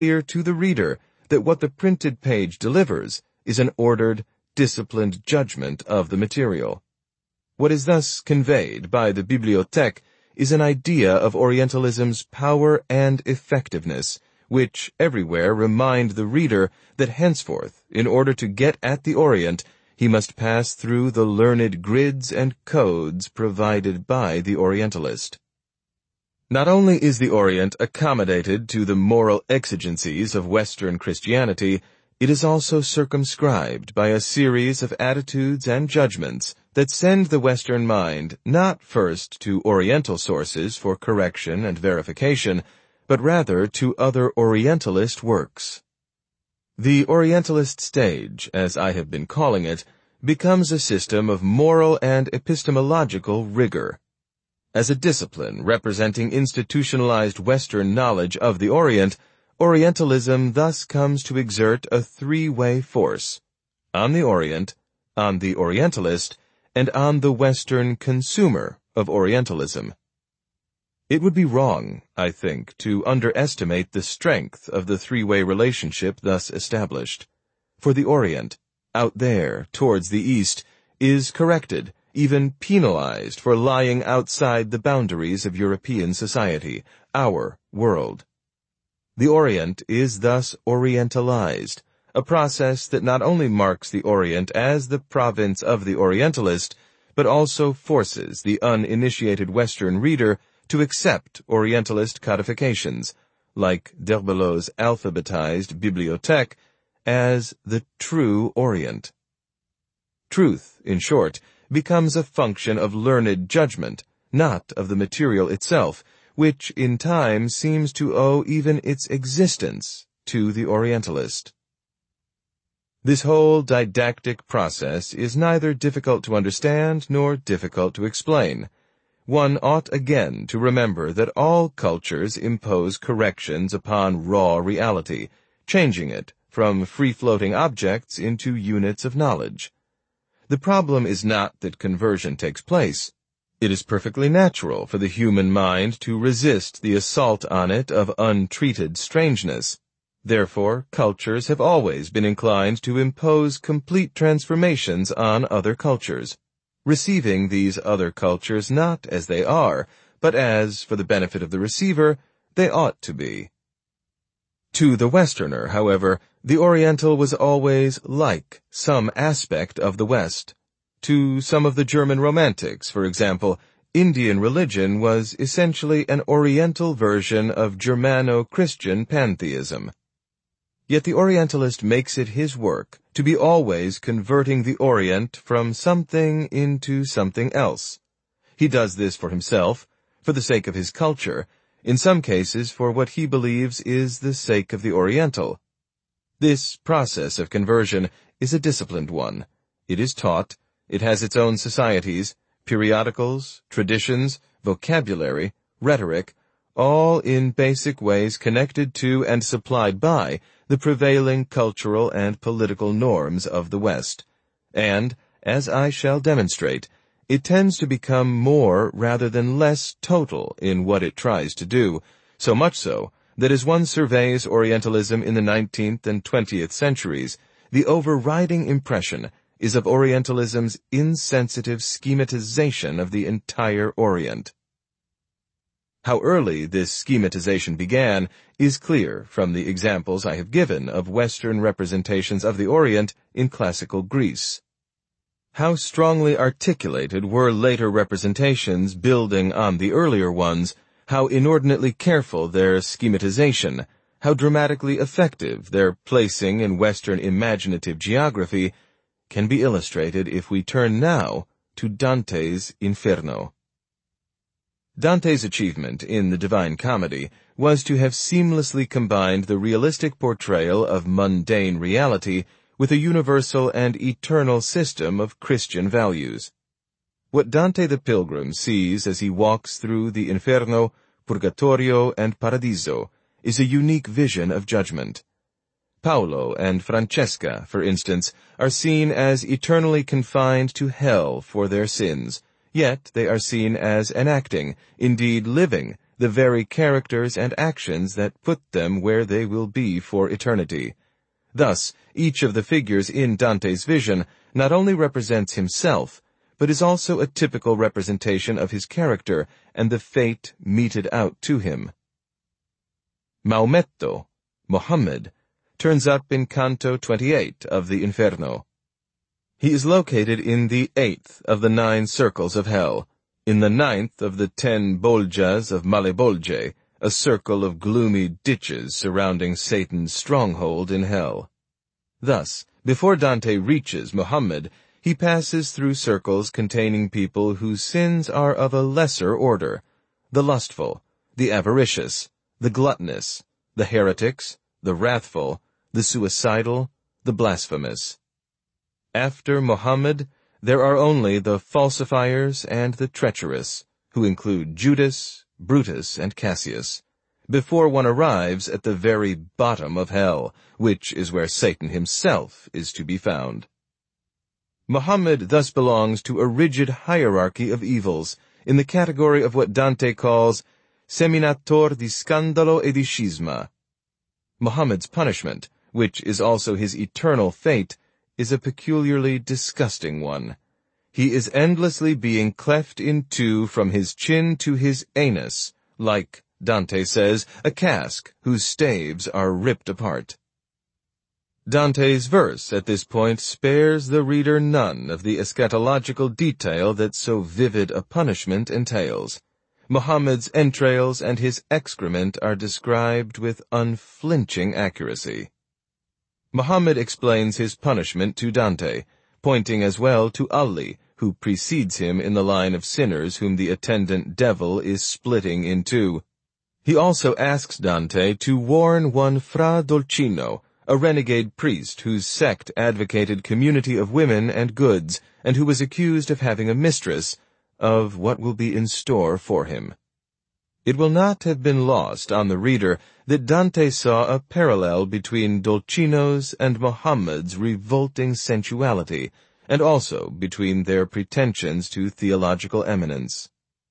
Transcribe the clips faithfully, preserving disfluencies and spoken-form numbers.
clear to the reader that what the printed page delivers is an ordered, disciplined judgment of the material. What is thus conveyed by the Bibliothèque is an idea of Orientalism's power and effectiveness, which everywhere remind the reader that henceforth, in order to get at the Orient, he must pass through the learned grids and codes provided by the Orientalist. Not only is the Orient accommodated to the moral exigencies of Western Christianity, it is also circumscribed by a series of attitudes and judgments that send the Western mind not first to Oriental sources for correction and verification, but rather to other Orientalist works. The Orientalist stage, as I have been calling it, becomes a system of moral and epistemological rigor. As a discipline representing institutionalized Western knowledge of the Orient, Orientalism thus comes to exert a three-way force: on the Orient, on the Orientalist, and on the Western consumer of Orientalism. It would be wrong, I think, to underestimate the strength of the three-way relationship thus established. For the Orient, out there, towards the East, is corrected, even penalized for lying outside the boundaries of European society, our world. The Orient is thus Orientalized, a process that not only marks the Orient as the province of the Orientalist, but also forces the uninitiated Western reader to accept Orientalist codifications, like d'Herbelot's alphabetized Bibliothèque, as the true Orient. Truth, in short, becomes a function of learned judgment, not of the material itself, which in time seems to owe even its existence to the Orientalist. This whole didactic process is neither difficult to understand nor difficult to explain. One ought again to remember that all cultures impose corrections upon raw reality, changing it from free-floating objects into units of knowledge. The problem is not that conversion takes place. It is perfectly natural for the human mind to resist the assault on it of untreated strangeness. Therefore, cultures have always been inclined to impose complete transformations on other cultures, receiving these other cultures not as they are, but as, for the benefit of the receiver, they ought to be. To the Westerner, however, the Oriental was always like some aspect of the West. To some of the German Romantics, for example, Indian religion was essentially an Oriental version of Germano-Christian pantheism. Yet the Orientalist makes it his work to be always converting the Orient from something into something else. He does this for himself, for the sake of his culture, in some cases for what he believes is the sake of the Oriental. This process of conversion is a disciplined one. It is taught, it has its own societies, periodicals, traditions, vocabulary, rhetoric, all in basic ways connected to and supplied by the prevailing cultural and political norms of the West. And, as I shall demonstrate, it tends to become more rather than less total in what it tries to do, so much so that as one surveys Orientalism in the nineteenth and twentieth centuries, the overriding impression is of Orientalism's insensitive schematization of the entire Orient. How early this schematization began is clear from the examples I have given of Western representations of the Orient in classical Greece. How strongly articulated were later representations building on the earlier ones, how inordinately careful their schematization, how dramatically effective their placing in Western imaginative geography, can be illustrated if we turn now to Dante's Inferno. Dante's achievement in the Divine Comedy was to have seamlessly combined the realistic portrayal of mundane reality with a universal and eternal system of Christian values. What Dante the Pilgrim sees as he walks through the Inferno, Purgatorio, and Paradiso is a unique vision of judgment. Paolo and Francesca, for instance, are seen as eternally confined to hell for their sins, yet they are seen as enacting, indeed living, the very characters and actions that put them where they will be for eternity. Thus, each of the figures in Dante's vision not only represents himself, but is also a typical representation of his character and the fate meted out to him. Maometto, Muhammad, turns up in Canto twenty-eight of the Inferno. He is located in the eighth of the nine circles of hell, in the ninth of the ten boljas of Malebolge, a circle of gloomy ditches surrounding Satan's stronghold in hell. Thus, before Dante reaches Muhammad, he passes through circles containing people whose sins are of a lesser order: the lustful, the avaricious, the gluttonous, the heretics, the wrathful, the suicidal, the blasphemous. After Muhammad, there are only the falsifiers and the treacherous, who include Judas, Brutus, and Cassius, before one arrives at the very bottom of hell, which is where Satan himself is to be found. Muhammad thus belongs to a rigid hierarchy of evils, in the category of what Dante calls seminator di scandalo e di schisma. Muhammad's punishment, which is also his eternal fate, is a peculiarly disgusting one. He is endlessly being cleft in two from his chin to his anus, like, Dante says, a cask whose staves are ripped apart. Dante's verse at this point spares the reader none of the eschatological detail that so vivid a punishment entails. Muhammad's entrails and his excrement are described with unflinching accuracy. Muhammad explains his punishment to Dante, pointing as well to Ali, who precedes him in the line of sinners whom the attendant devil is splitting in two. He also asks Dante to warn one Fra Dolcino, a renegade priest whose sect advocated community of women and goods, and who was accused of having a mistress, of what will be in store for him. It will not have been lost on the reader that Dante saw a parallel between Dolcino's and Muhammad's revolting sensuality, and also between their pretensions to theological eminence.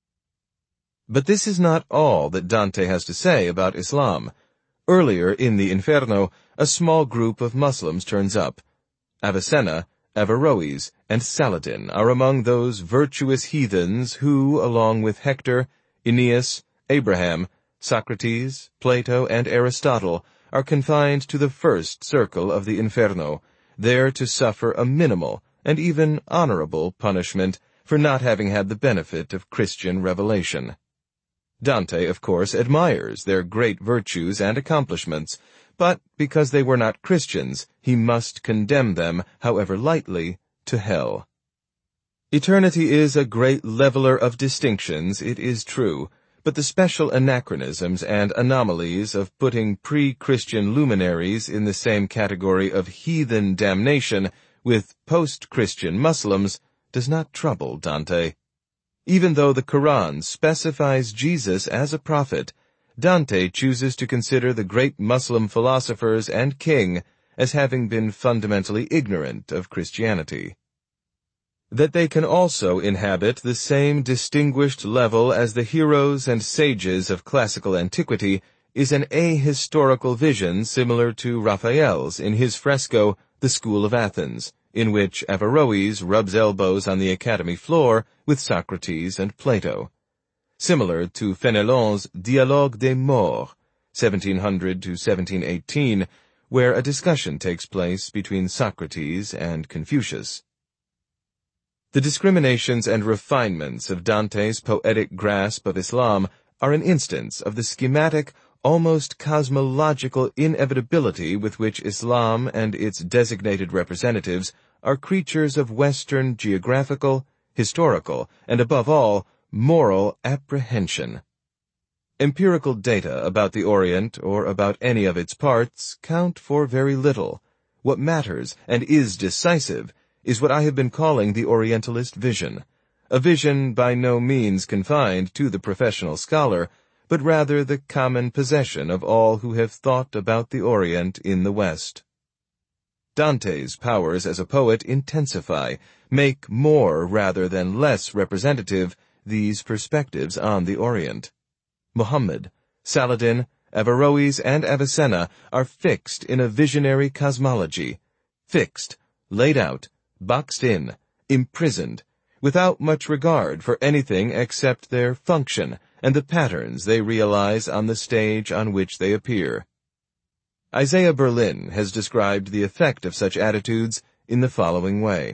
But this is not all that Dante has to say about Islam. Earlier in the Inferno, a small group of Muslims turns up. Avicenna, Averroes, and Saladin are among those virtuous heathens who, along with Hector, Aeneas, Abraham, Socrates, Plato, and Aristotle, are confined to the first circle of the Inferno, there to suffer a minimal and even honorable punishment for not having had the benefit of Christian revelation. Dante, of course, admires their great virtues and accomplishments, but because they were not Christians, he must condemn them, however lightly, to hell. Eternity is a great leveler of distinctions, it is true, but the special anachronisms and anomalies of putting pre-Christian luminaries in the same category of heathen damnation with post-Christian Muslims does not trouble Dante. Even though the Quran specifies Jesus as a prophet, Dante chooses to consider the great Muslim philosophers and king as having been fundamentally ignorant of Christianity. That they can also inhabit the same distinguished level as the heroes and sages of classical antiquity is an ahistorical vision similar to Raphael's in his fresco The School of Athens, in which Averroes rubs elbows on the academy floor with Socrates and Plato. Similar to Fenelon's Dialogue des Morts, seventeen hundred to seventeen eighteen, where a discussion takes place between Socrates and Confucius. The discriminations and refinements of Dante's poetic grasp of Islam are an instance of the schematic, almost cosmological inevitability with which Islam and its designated representatives are creatures of Western geographical, historical, and above all, moral apprehension. Empirical data about the Orient or about any of its parts count for very little. What matters and is decisive is what I have been calling the Orientalist vision, a vision by no means confined to the professional scholar, but rather the common possession of all who have thought about the Orient in the West. Dante's powers as a poet intensify, make more rather than less representative these perspectives on the Orient. Muhammad, Saladin, Averroes, and Avicenna are fixed in a visionary cosmology, fixed, laid out, boxed in, imprisoned, without much regard for anything except their function and the patterns they realize on the stage on which they appear. Isaiah Berlin has described the effect of such attitudes in the following way.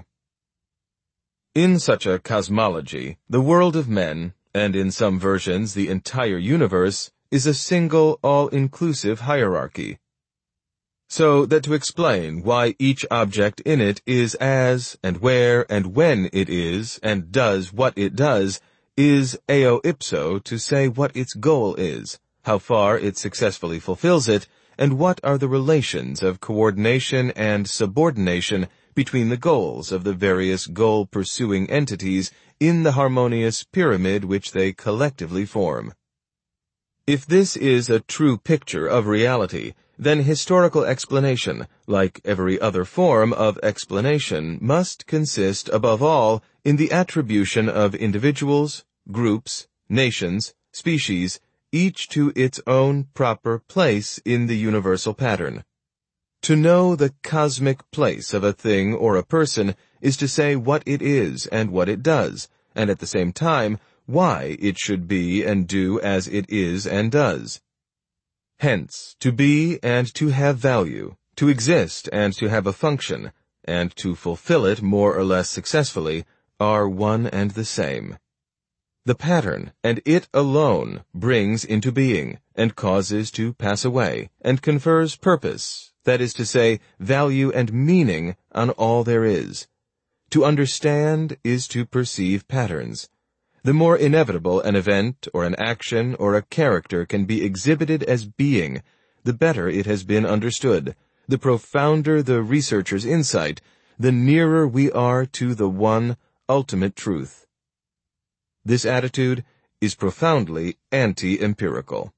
In such a cosmology, the world of men, and in some versions the entire universe, is a single, all-inclusive hierarchy. So that to explain why each object in it is as, and where, and when it is, and does what it does, is eo ipso to say what its goal is, how far it successfully fulfills it, and what are the relations of coordination and subordination between the goals of the various goal-pursuing entities in the harmonious pyramid which they collectively form. If this is a true picture of reality, then historical explanation, like every other form of explanation, must consist above all in the attribution of individuals, groups, nations, species, each to its own proper place in the universal pattern. To know the cosmic place of a thing or a person is to say what it is and what it does, and at the same time, why it should be and do as it is and does. Hence, to be and to have value, to exist and to have a function, and to fulfill it more or less successfully, are one and the same. The pattern, and it alone, brings into being, and causes to pass away, and confers purpose, that is to say, value and meaning on all there is. To understand is to perceive patterns. The more inevitable an event or an action or a character can be exhibited as being, the better it has been understood, the profounder the researcher's insight, the nearer we are to the one ultimate truth. This attitude is profoundly anti-empirical.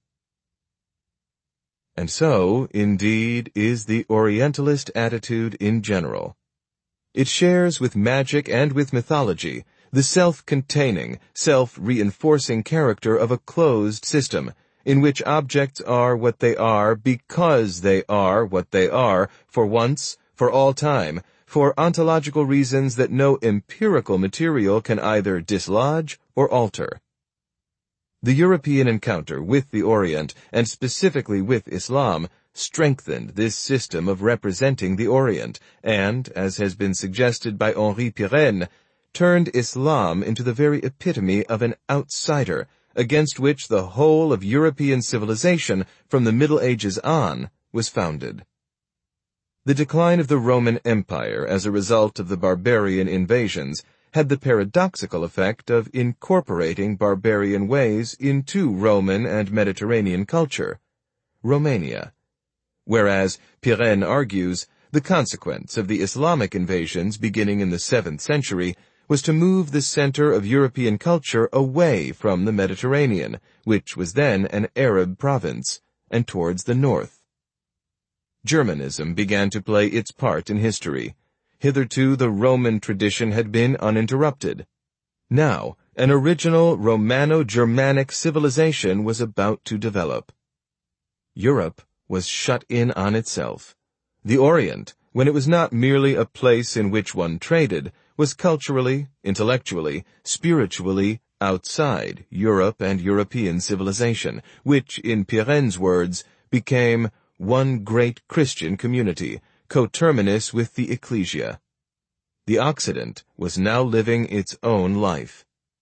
And so, indeed, is the Orientalist attitude in general. It shares with magic and with mythology the self-containing, self-reinforcing character of a closed system, in which objects are what they are because they are what they are, for once, for all time, for ontological reasons that no empirical material can either dislodge or alter. The European encounter with the Orient, and specifically with Islam, strengthened this system of representing the Orient, and, as has been suggested by Henri Pirenne, turned Islam into the very epitome of an outsider, against which the whole of European civilization from the Middle Ages on was founded. The decline of the Roman Empire as a result of the barbarian invasions had the paradoxical effect of incorporating barbarian ways into Roman and Mediterranean culture, Romania. Whereas, Pirenne argues, the consequence of the Islamic invasions beginning in the seventh century was to move the center of European culture away from the Mediterranean, which was then an Arab province, and towards the north. Germanism began to play its part in history. Hitherto the Roman tradition had been uninterrupted. Now, an original Romano-Germanic civilization was about to develop. Europe was shut in on itself. The Orient, when it was not merely a place in which one traded, was culturally, intellectually, spiritually outside Europe and European civilization, which, in Pirenne's words, became one great Christian community, coterminous with the Ecclesia. The Occident was now living its own life.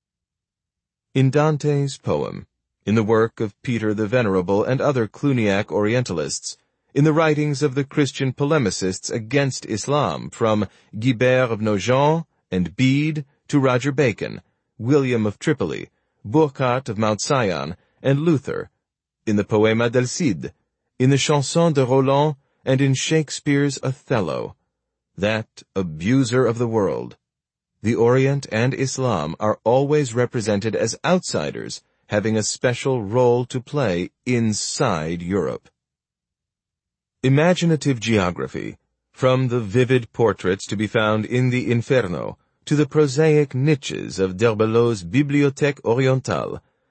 In Dante's poem, in the work of Peter the Venerable and other Cluniac Orientalists, in the writings of the Christian polemicists against Islam, from Guibert of Nogent and Bede to Roger Bacon, William of Tripoli, Burckhardt of Mount Sion, and Luther, in the Poema del Cid, in the Chanson de Roland, and in Shakespeare's Othello, that abuser of the world, the Orient and Islam are always represented as outsiders, having a special role to play inside Europe. Imaginative geography, from the vivid portraits to be found in the Inferno, to the prosaic niches of D'Herbelot's Bibliothèque Orientale,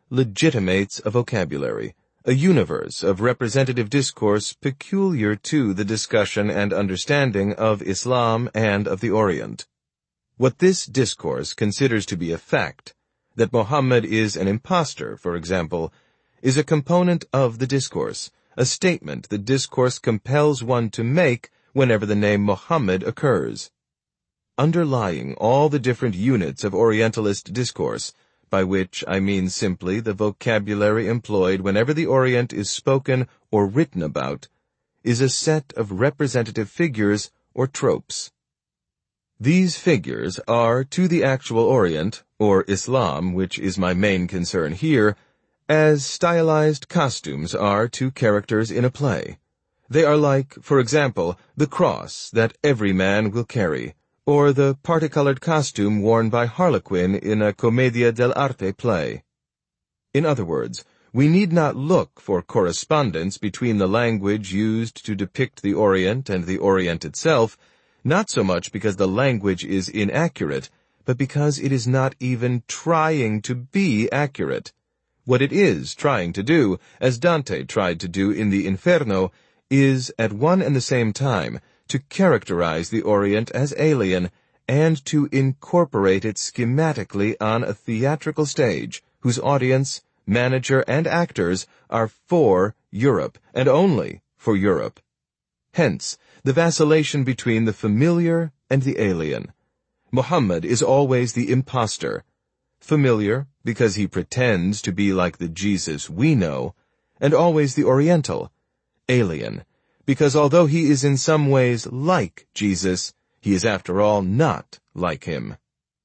legitimates a vocabulary, a universe of representative discourse peculiar to the discussion and understanding of Islam and of the Orient. What this discourse considers to be a fact, that Muhammad is an impostor, for example, is a component of the discourse, a statement the discourse compels one to make whenever the name Muhammad occurs. Underlying all the different units of Orientalist discourse, by which I mean simply the vocabulary employed whenever the Orient is spoken or written about, is a set of representative figures or tropes. These figures are to the actual Orient, or Islam, which is my main concern here, as stylized costumes are to characters in a play. They are like, for example, the cross that every man will carry, or the parti-colored costume worn by Harlequin in a Commedia dell'arte play. In other words, we need not look for correspondence between the language used to depict the Orient and the Orient itself, not so much because the language is inaccurate, but because it is not even trying to be accurate. What it is trying to do, as Dante tried to do in the Inferno, is, at one and the same time, to characterize the Orient as alien, and to incorporate it schematically on a theatrical stage, whose audience, manager, and actors are for Europe, and only for Europe. Hence, the vacillation between the familiar and the alien. Muhammad is always the impostor. Familiar, because he pretends to be like the Jesus we know, and always the Oriental. Alien, because although he is in some ways like Jesus, he is after all not like him.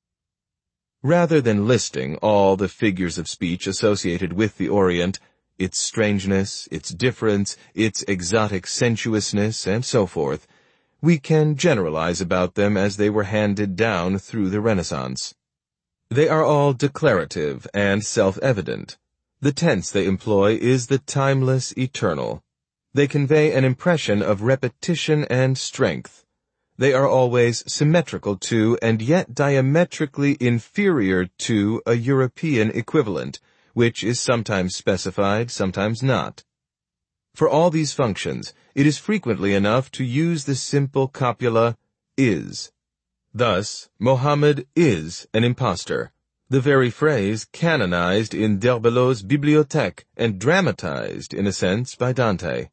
Rather than listing all the figures of speech associated with the Orient, its strangeness, its difference, its exotic sensuousness, and so forth, we can generalize about them as they were handed down through the Renaissance. They are all declarative and self-evident. The tense they employ is the timeless eternal. They convey an impression of repetition and strength. They are always symmetrical to, and yet diametrically inferior to, a European equivalent, which is sometimes specified, sometimes not. For all these functions, it is frequently enough to use the simple copula is. Thus, Muhammad is an impostor, the very phrase canonized in d'Herbelot's Bibliothèque and dramatized, in a sense, by Dante.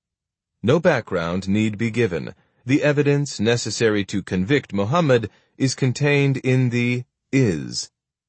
No background need be given. The evidence necessary to convict Muhammad is contained in the is.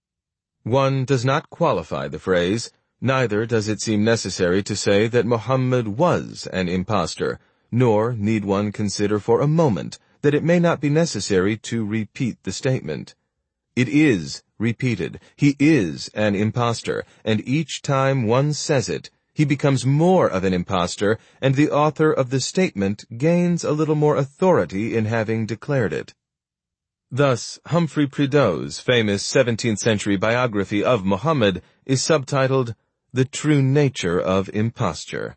One does not qualify the phrase, neither does it seem necessary to say that Muhammad was an impostor, nor need one consider for a moment that it may not be necessary to repeat the statement. It is repeated. He is an impostor, and each time one says it, he becomes more of an impostor, and the author of the statement gains a little more authority in having declared it. Thus, Humphrey Prideaux's famous seventeenth century biography of Muhammad is subtitled, The True Nature of Imposture.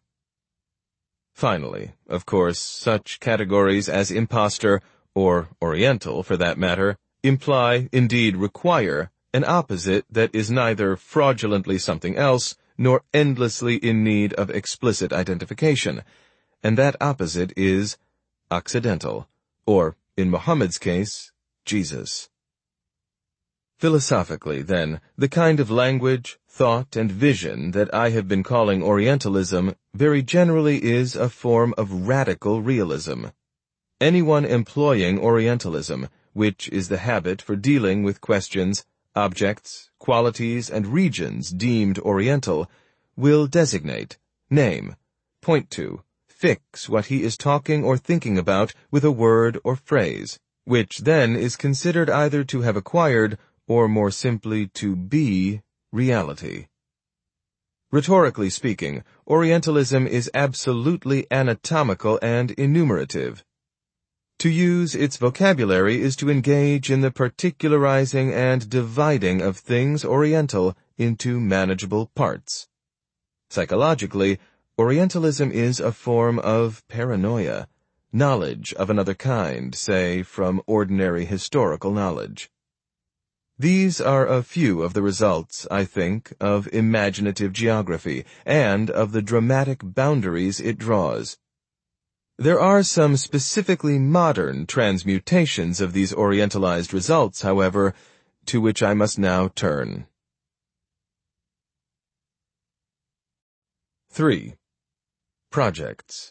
Finally, of course, such categories as impostor, or Oriental for that matter, imply, indeed require, an opposite that is neither fraudulently something else, nor endlessly in need of explicit identification, and that opposite is Occidental, or, in Muhammad's case, Jesus. Philosophically, then, the kind of language, thought, and vision that I have been calling Orientalism very generally is a form of radical realism. Anyone employing Orientalism, which is the habit for dealing with questions, objects, qualities, and regions deemed Oriental, will designate, name, point to, fix what he is talking or thinking about with a word or phrase, which then is considered either to have acquired, or more simply to be, reality. Rhetorically speaking, Orientalism is absolutely anatomical and enumerative. To use its vocabulary is to engage in the particularizing and dividing of things Oriental into manageable parts. Psychologically, Orientalism is a form of paranoia, knowledge of another kind, say, from ordinary historical knowledge. These are a few of the results, I think, of imaginative geography, and of the dramatic boundaries it draws. There are some specifically modern transmutations of these Orientalized results, however, to which I must now turn. three. Projects.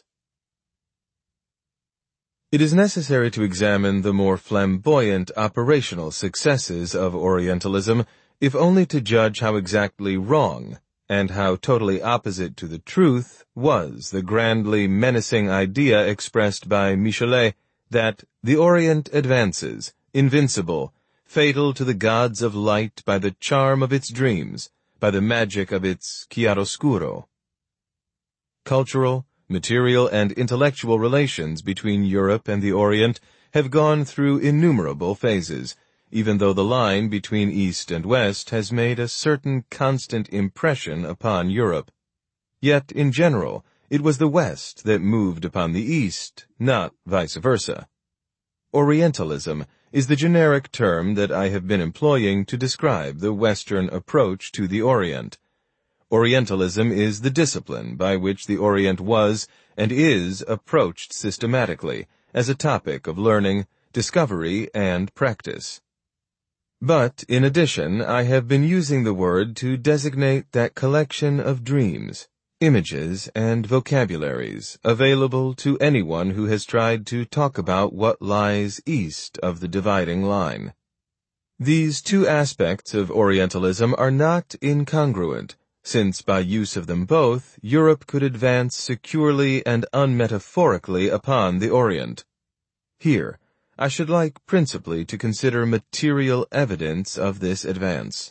It is necessary to examine the more flamboyant operational successes of Orientalism, if only to judge how exactly wrong, and how totally opposite to the truth, was the grandly menacing idea expressed by Michelet that the Orient advances, invincible, fatal to the gods of light by the charm of its dreams, by the magic of its chiaroscuro. Cultural, material, and intellectual relations between Europe and the Orient have gone through innumerable phases, even though the line between East and West has made a certain constant impression upon Europe. Yet, in general, it was the West that moved upon the East, not vice versa. Orientalism is the generic term that I have been employing to describe the Western approach to the Orient. Orientalism is the discipline by which the Orient was and is approached systematically as a topic of learning, discovery, and practice. But, in addition, I have been using the word to designate that collection of dreams, images, and vocabularies available to anyone who has tried to talk about what lies east of the dividing line. These two aspects of Orientalism are not incongruent, since by use of them both, Europe could advance securely and unmetaphorically upon the Orient. Here, I should like principally to consider material evidence of this advance.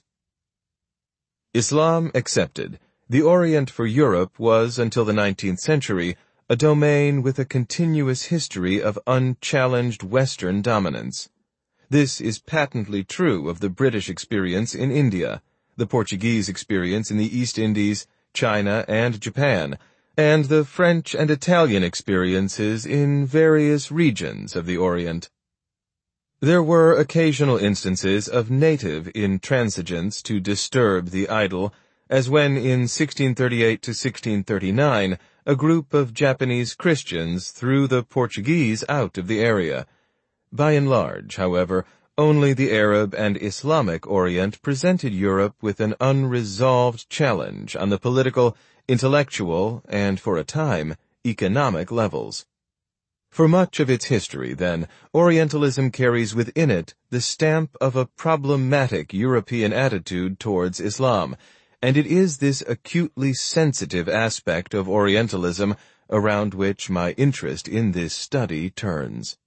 Islam accepted, the Orient for Europe was, until the nineteenth century, a domain with a continuous history of unchallenged Western dominance. This is patently true of the British experience in India, the Portuguese experience in the East Indies, China, and Japan, and the French and Italian experiences in various regions of the Orient. There were occasional instances of native intransigence to disturb the idyll, as when in sixteen thirty-eight to sixteen thirty-nine a group of Japanese Christians threw the Portuguese out of the area. By and large, however, only the Arab and Islamic Orient presented Europe with an unresolved challenge on the political, intellectual, and, for a time, economic levels. For much of its history, then, Orientalism carries within it the stamp of a problematic European attitude towards Islam, and it is this acutely sensitive aspect of Orientalism around which my interest in this study turns.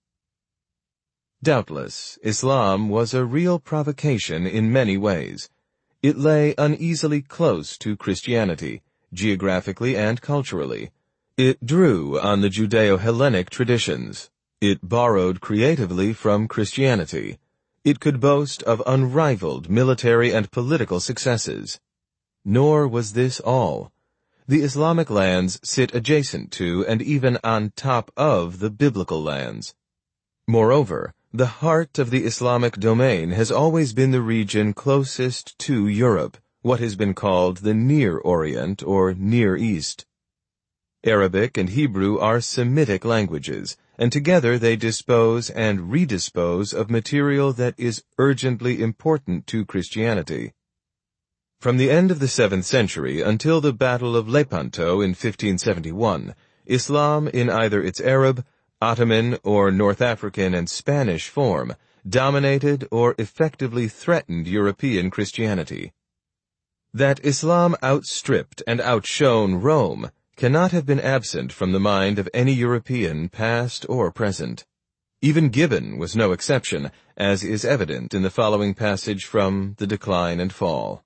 Doubtless, Islam was a real provocation in many ways. It lay uneasily close to Christianity, geographically and culturally. It drew on the Judeo-Hellenic traditions. It borrowed creatively from Christianity. It could boast of unrivaled military and political successes. Nor was this all. The Islamic lands sit adjacent to and even on top of the biblical lands. Moreover, the heart of the Islamic domain has always been the region closest to Europe, what has been called the Near Orient or Near East. Arabic and Hebrew are Semitic languages, and together they dispose and redispose of material that is urgently important to Christianity. From the end of the seventh century until the Battle of Lepanto in fifteen seventy-one, Islam in either its Arab, Ottoman, or North African and Spanish form dominated or effectively threatened European Christianity. That Islam outstripped and outshone Rome cannot have been absent from the mind of any European, past or present. Even Gibbon was no exception, as is evident in the following passage from The Decline and Fall.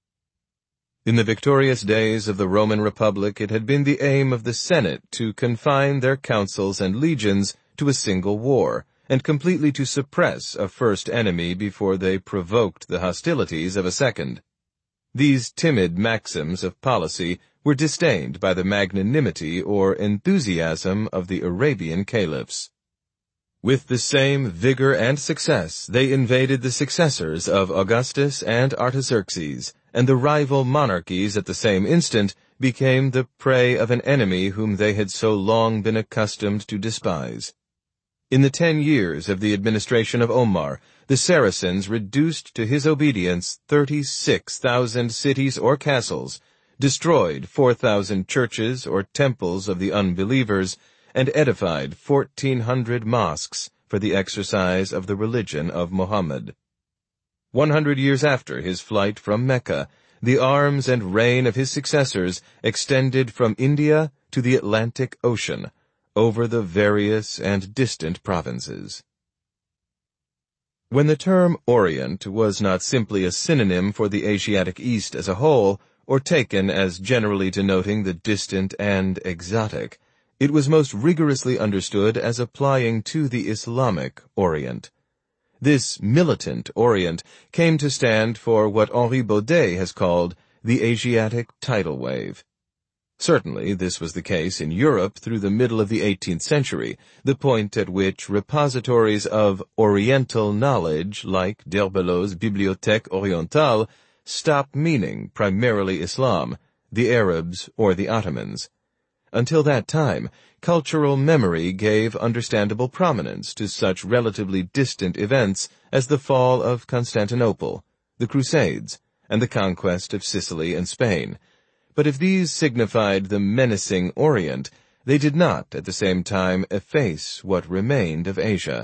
In the victorious days of the Roman Republic, it had been the aim of the Senate to confine their councils and legions to a single war, and completely to suppress a first enemy before they provoked the hostilities of a second. These timid maxims of policy were disdained by the magnanimity or enthusiasm of the Arabian caliphs. With the same vigor and success, they invaded the successors of Augustus and Artaxerxes, and the rival monarchies at the same instant became the prey of an enemy whom they had so long been accustomed to despise. In the ten years of the administration of Omar, the Saracens reduced to his obedience thirty-six thousand cities or castles, destroyed four thousand churches or temples of the unbelievers, and edified fourteen hundred mosques for the exercise of the religion of Muhammad. One hundred years after his flight from Mecca, the arms and reign of his successors extended from India to the Atlantic Ocean, over the various and distant provinces. When the term Orient was not simply a synonym for the Asiatic East as a whole, or taken as generally denoting the distant and exotic, it was most rigorously understood as applying to the Islamic Orient. This militant Orient came to stand for what Henri Baudet has called the Asiatic tidal wave. Certainly, this was the case in Europe through the middle of the eighteenth century, the point at which repositories of Oriental knowledge, like d'Herbelot's Bibliothèque Orientale, stopped meaning primarily Islam, the Arabs, or the Ottomans. Until that time, cultural memory gave understandable prominence to such relatively distant events as the fall of Constantinople, the Crusades, and the conquest of Sicily and Spain. But if these signified the menacing Orient, they did not at the same time efface what remained of Asia.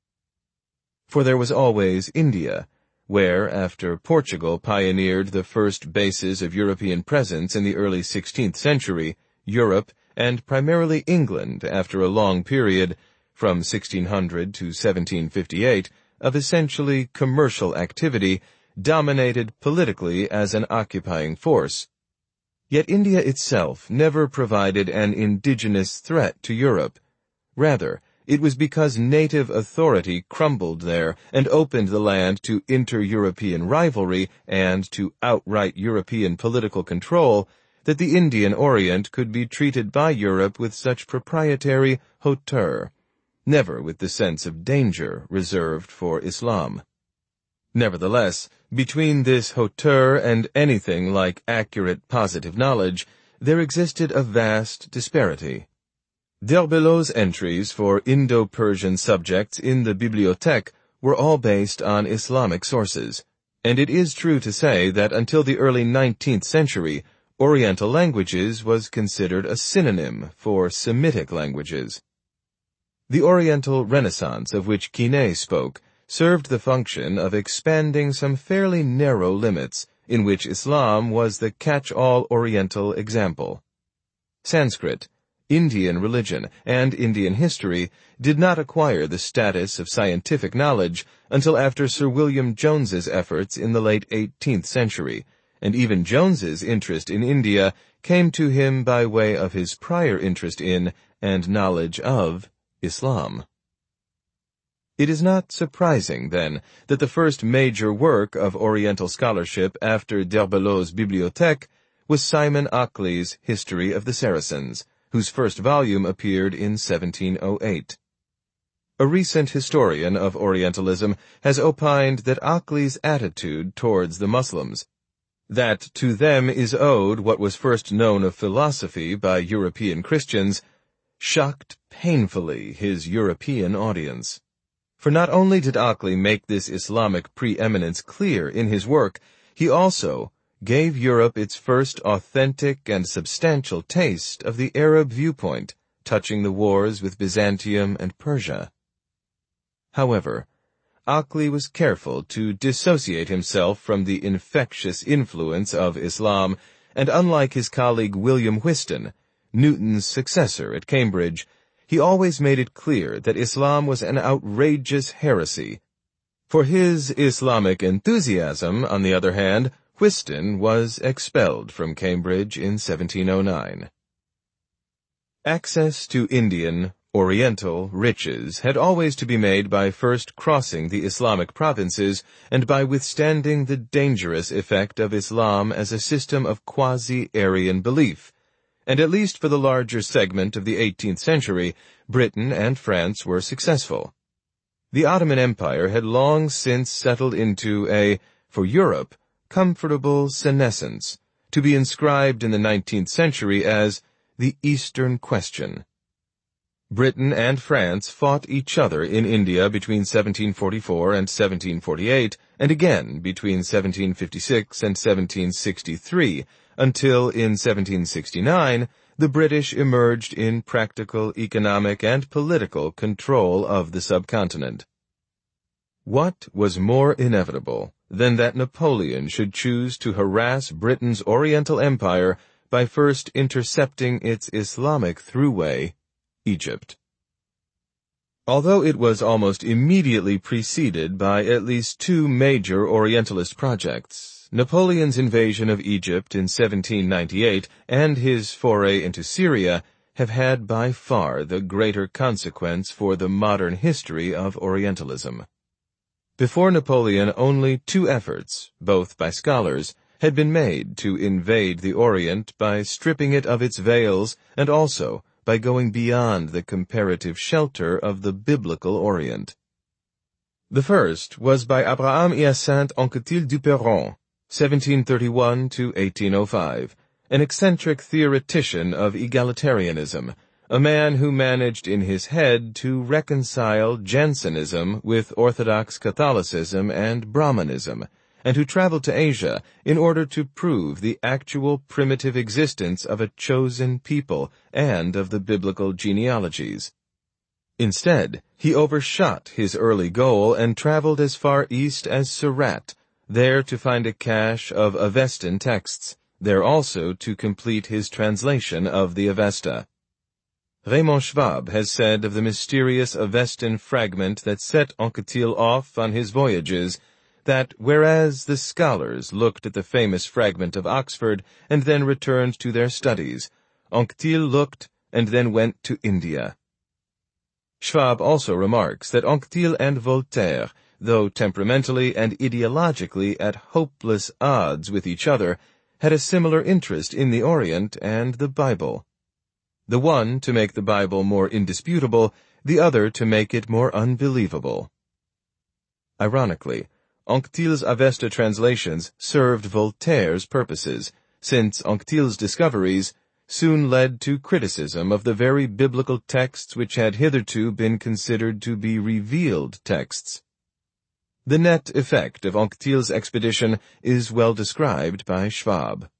For there was always India, where, after Portugal pioneered the first bases of European presence in the early sixteenth century, Europe, and primarily England after a long period, from sixteen hundred to seventeen fifty-eight, of essentially commercial activity, dominated politically as an occupying force. Yet India itself never provided an indigenous threat to Europe. Rather, it was because native authority crumbled there and opened the land to inter-European rivalry and to outright European political control that the Indian Orient could be treated by Europe with such proprietary hauteur, never with the sense of danger reserved for Islam. Nevertheless, between this hauteur and anything like accurate positive knowledge, there existed a vast disparity. D'Herbelot's entries for Indo-Persian subjects in the Bibliothèque were all based on Islamic sources, and it is true to say that until the early nineteenth century, Oriental languages was considered a synonym for Semitic languages. The Oriental Renaissance of which Quinet spoke served the function of expanding some fairly narrow limits in which Islam was the catch-all Oriental example. Sanskrit, Indian religion, and Indian history did not acquire the status of scientific knowledge until after Sir William Jones's efforts in the late eighteenth century, and even Jones's interest in India came to him by way of his prior interest in and knowledge of Islam. It is not surprising, then, that the first major work of Oriental scholarship after d'Herbelot's Bibliothèque was Simon Ockley's History of the Saracens, whose first volume appeared in seventeen oh eight. A recent historian of Orientalism has opined that Ockley's attitude towards the Muslims, that to them is owed what was first known of philosophy by European Christians, shocked painfully his European audience. For not only did Ockley make this Islamic preeminence clear in his work, he also gave Europe its first authentic and substantial taste of the Arab viewpoint, touching the wars with Byzantium and Persia. However, Ockley was careful to dissociate himself from the infectious influence of Islam, and unlike his colleague William Whiston, Newton's successor at Cambridge, he always made it clear that Islam was an outrageous heresy. For his Islamic enthusiasm, on the other hand, Whiston was expelled from Cambridge in seventeen oh nine. Access to Indian, Oriental riches had always to be made by first crossing the Islamic provinces and by withstanding the dangerous effect of Islam as a system of quasi-Aryan belief, and at least for the larger segment of the eighteenth century, Britain and France were successful, The Ottoman Empire had long since settled into a, for Europe, comfortable senescence, to be inscribed in the nineteenth century as the Eastern Question. Britain and France fought each other in India between seventeen forty-four and seventeen forty-eight, and again between seventeen fifty-six and seventeen sixty-three, until in seventeen sixty-nine, the British emerged in practical economic and political control of the subcontinent. What was more inevitable than that Napoleon should choose to harass Britain's Oriental Empire by first intercepting its Islamic throughway, Egypt? Although it was almost immediately preceded by at least two major Orientalist projects, Napoleon's invasion of Egypt in seventeen ninety-eight and his foray into Syria have had by far the greater consequence for the modern history of Orientalism. Before Napoleon, only two efforts, both by scholars, had been made to invade the Orient by stripping it of its veils and also by going beyond the comparative shelter of the biblical Orient. The first was by Abraham Hyacinthe Anquetil Duperron, seventeen thirty-one to eighteen oh five, an eccentric theoretician of egalitarianism, a man who managed in his head to reconcile Jansenism with Orthodox Catholicism and Brahmanism, and who traveled to Asia in order to prove the actual primitive existence of a chosen people and of the biblical genealogies. Instead, he overshot his early goal and traveled as far east as Surat, there to find a cache of Avestan texts, there also to complete his translation of the Avesta. Raymond Schwab has said of the mysterious Avestan fragment that set Anquetil off on his voyages that whereas the scholars looked at the famous fragment of Oxford and then returned to their studies, Anquetil looked and then went to India. Schwab also remarks that Anquetil and Voltaire, though temperamentally and ideologically at hopeless odds with each other, had a similar interest in the Orient and the Bible. The one to make the Bible more indisputable, the other to make it more unbelievable. Ironically, Anquetil's Avesta translations served Voltaire's purposes, since Anquetil's discoveries soon led to criticism of the very biblical texts which had hitherto been considered to be revealed texts. The net effect of Anquetil's expedition is well described by Schwab.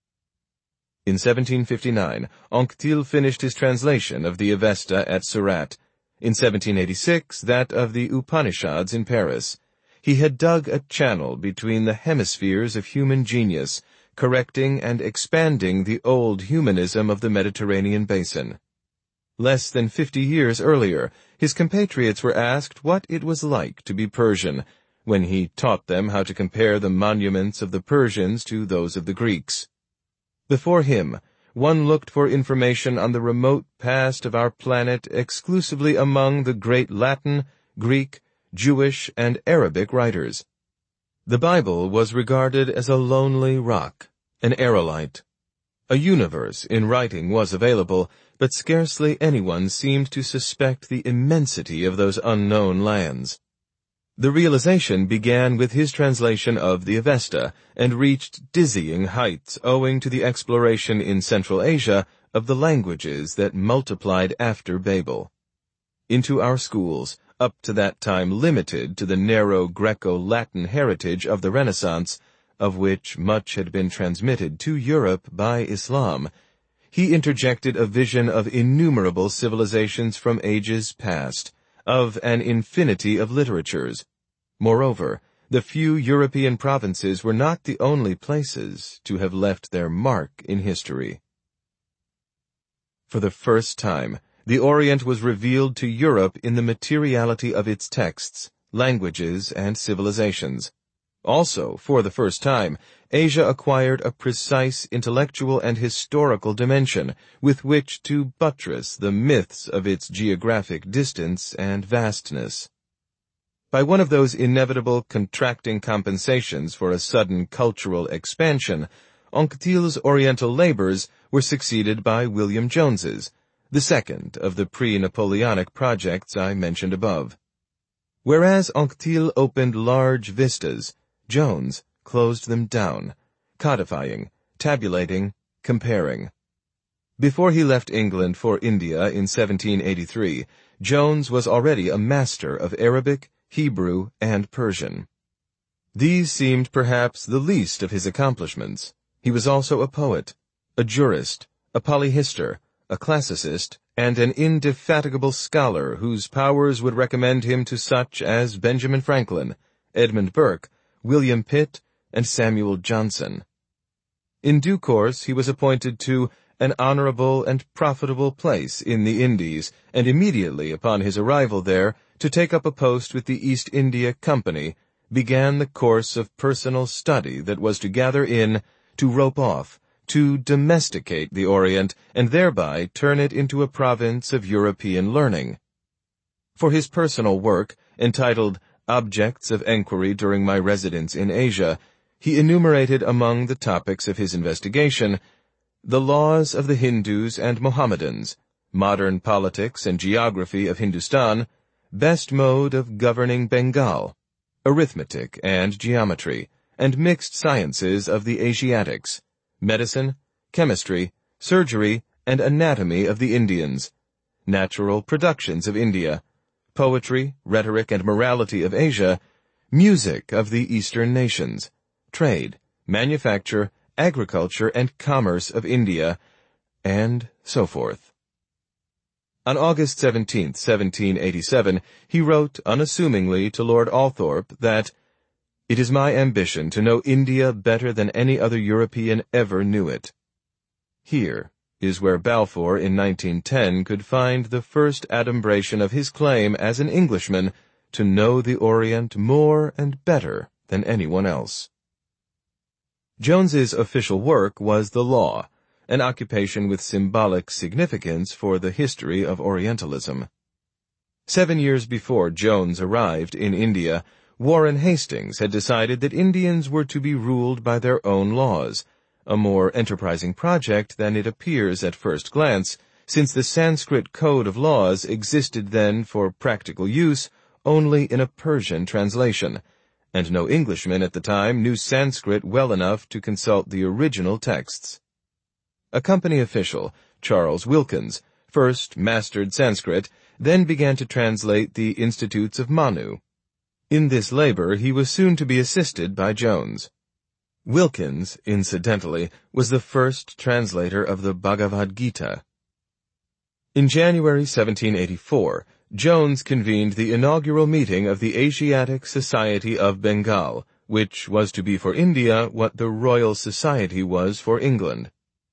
In seventeen fifty-nine, Anquetil finished his translation of the Avesta at Surat. In seventeen eighty-six, that of the Upanishads in Paris. He had dug a channel between the hemispheres of human genius, correcting and expanding the old humanism of the Mediterranean basin. Less than fifty years earlier, his compatriots were asked what it was like to be Persian, when he taught them how to compare the monuments of the Persians to those of the Greeks. Before him, one looked for information on the remote past of our planet exclusively among the great Latin, Greek, Jewish, and Arabic writers. The Bible was regarded as a lonely rock, an aerolite. A universe in writing was available, but scarcely anyone seemed to suspect the immensity of those unknown lands. The realization began with his translation of the Avesta and reached dizzying heights owing to the exploration in Central Asia of the languages that multiplied after Babel. Into our schools, up to that time limited to the narrow Greco-Latin heritage of the Renaissance, of which much had been transmitted to Europe by Islam, he interjected a vision of innumerable civilizations from ages past, of an infinity of literatures. Moreover, the few European provinces were not the only places to have left their mark in history. For the first time, the Orient was revealed to Europe in the materiality of its texts, languages, and civilizations. Also, for the first time, Asia acquired a precise intellectual and historical dimension with which to buttress the myths of its geographic distance and vastness. By one of those inevitable contracting compensations for a sudden cultural expansion, Anquetil's Oriental labors were succeeded by William Jones's, the second of the pre-Napoleonic projects I mentioned above. Whereas Anquetil opened large vistas, Jones closed them down, codifying, tabulating, comparing. Before he left England for India in seventeen eighty-three, Jones was already a master of Arabic, Hebrew, and Persian. These seemed perhaps the least of his accomplishments. He was also a poet, a jurist, a polyhistor, a classicist, and an indefatigable scholar whose powers would recommend him to such as Benjamin Franklin, Edmund Burke, William Pitt, and Samuel Johnson. In due course he was appointed to an honorable and profitable place in the Indies, and immediately upon his arrival there, to take up a post with the East India Company, began the course of personal study that was to gather in, to rope off, to domesticate the Orient, and thereby turn it into a province of European learning. For his personal work, entitled Objects of Enquiry During My Residence in Asia, he enumerated among the topics of his investigation the laws of the Hindus and Mohammedans, modern politics and geography of Hindustan, best mode of governing Bengal, arithmetic and geometry, and mixed sciences of the Asiatics, medicine, chemistry, surgery, and anatomy of the Indians, natural productions of India, poetry, rhetoric, and morality of Asia, music of the Eastern nations, trade, manufacture, agriculture, and commerce of India, and so forth. On August seventeenth, seventeen eighty-seven, he wrote unassumingly to Lord Althorp that, "It is my ambition to know India better than any other European ever knew it." Here is where Balfour in nineteen ten could find the first adumbration of his claim as an Englishman to know the Orient more and better than anyone else. Jones's official work was the law, an occupation with symbolic significance for the history of Orientalism. Seven years before Jones arrived in India, Warren Hastings had decided that Indians were to be ruled by their own laws, a more enterprising project than it appears at first glance, since the Sanskrit code of laws existed then for practical use only in a Persian translation, and no Englishman at the time knew Sanskrit well enough to consult the original texts. A company official, Charles Wilkins, first mastered Sanskrit, then began to translate the Institutes of Manu. In this labor he was soon to be assisted by Jones. Wilkins, incidentally, was the first translator of the Bhagavad Gita. In January seventeen eighty-four, Jones convened the inaugural meeting of the Asiatic Society of Bengal, which was to be for India what the Royal Society was for England.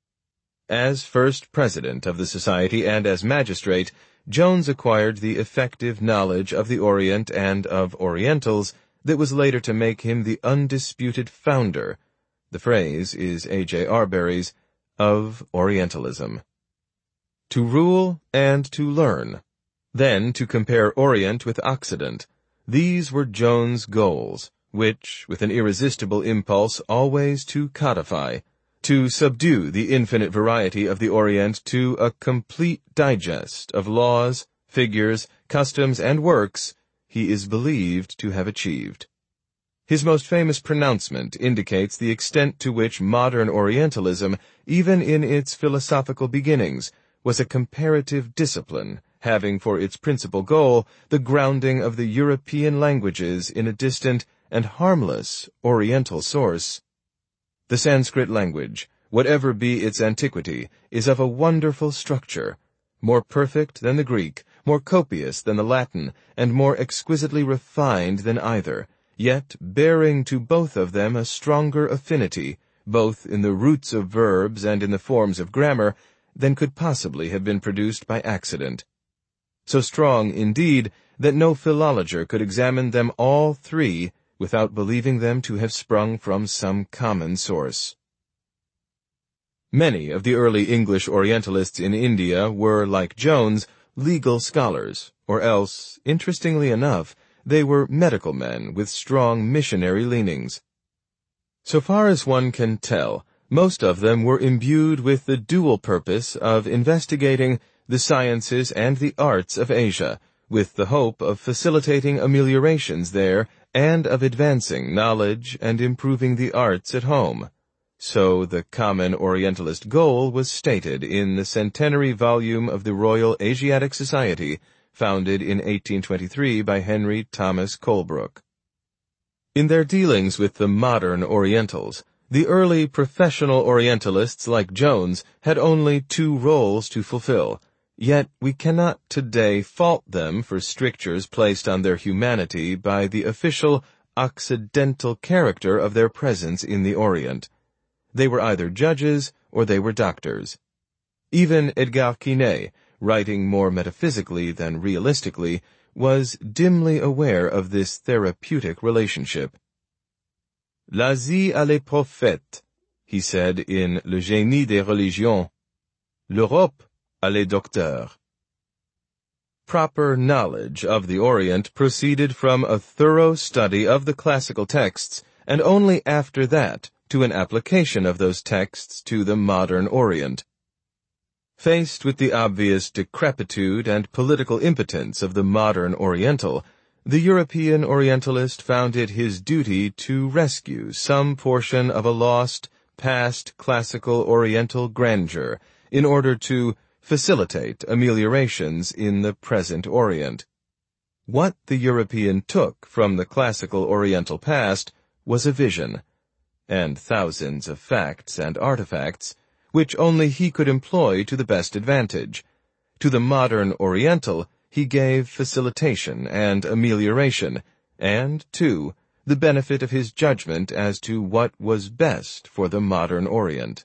As first president of the society and as magistrate, Jones acquired the effective knowledge of the Orient and of Orientals that was later to make him the undisputed founder, the phrase is A J Arbery's, of Orientalism. To rule and to learn, then to compare Orient with Occident, these were Jones' goals, which, with an irresistible impulse always to codify, to subdue the infinite variety of the Orient to a complete digest of laws, figures, customs, and works, he is believed to have achieved. His most famous pronouncement indicates the extent to which modern Orientalism, even in its philosophical beginnings, was a comparative discipline, having for its principal goal the grounding of the European languages in a distant and harmless Oriental source. The Sanskrit language, whatever be its antiquity, is of a wonderful structure, more perfect than the Greek, more copious than the Latin, and more exquisitely refined than either, yet bearing to both of them a stronger affinity, both in the roots of verbs and in the forms of grammar, than could possibly have been produced by accident. So strong, indeed, that no philologer could examine them all three without believing them to have sprung from some common source. Many of the early English Orientalists in India were, like Jones, legal scholars, or else, interestingly enough, they were medical men with strong missionary leanings. So far as one can tell, most of them were imbued with the dual purpose of investigating the sciences and the arts of Asia, with the hope of facilitating ameliorations there and of advancing knowledge and improving the arts at home. So the common Orientalist goal was stated in the centenary volume of the Royal Asiatic Society, founded in eighteen twenty-three by Henry Thomas Colebrook. In their dealings with the modern Orientals, the early professional Orientalists like Jones had only two roles to fulfill, yet we cannot today fault them for strictures placed on their humanity by the official Occidental character of their presence in the Orient. They were either judges or they were doctors. Even Edgar Quinet, writing more metaphysically than realistically, was dimly aware of this therapeutic relationship. L'Asie a les prophètes, he said in Le Génie des Religions. L'Europe a les docteurs. Proper knowledge of the Orient proceeded from a thorough study of the classical texts, and only after that to an application of those texts to the modern Orient. Faced with the obvious decrepitude and political impotence of the modern Oriental, the European Orientalist found it his duty to rescue some portion of a lost, past classical Oriental grandeur in order to facilitate ameliorations in the present Orient. What the European took from the classical Oriental past was a vision, and thousands of facts and artifacts, which only he could employ to the best advantage. To the modern Oriental, he gave facilitation and amelioration, and, too, the benefit of his judgment as to what was best for the modern Orient.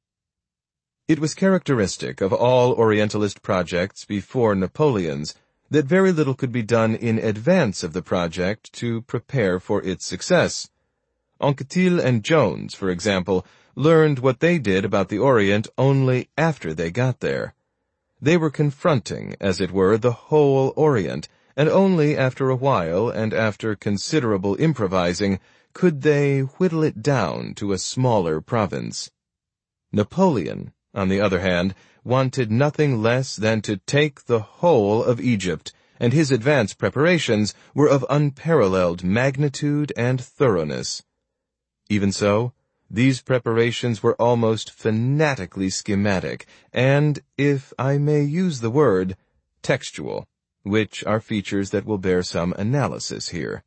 It was characteristic of all Orientalist projects before Napoleon's that very little could be done in advance of the project to prepare for its success. Anquetil and Jones, for example, learned what they did about the Orient only after they got there. They were confronting, as it were, the whole Orient, and only after a while and after considerable improvising could they whittle it down to a smaller province. Napoleon, on the other hand, wanted nothing less than to take the whole of Egypt, and his advance preparations were of unparalleled magnitude and thoroughness. Even so, these preparations were almost fanatically schematic, and, if I may use the word, textual, which are features that will bear some analysis here.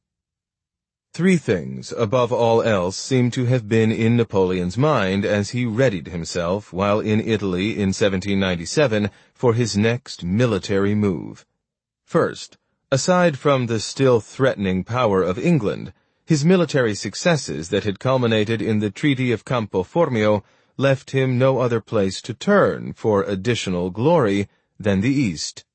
Three things, above all else, seem to have been in Napoleon's mind as he readied himself while in Italy in seventeen ninety-seven for his next military move. First, aside from the still threatening power of England, his military successes that had culminated in the Treaty of Campo Formio left him no other place to turn for additional glory than the East.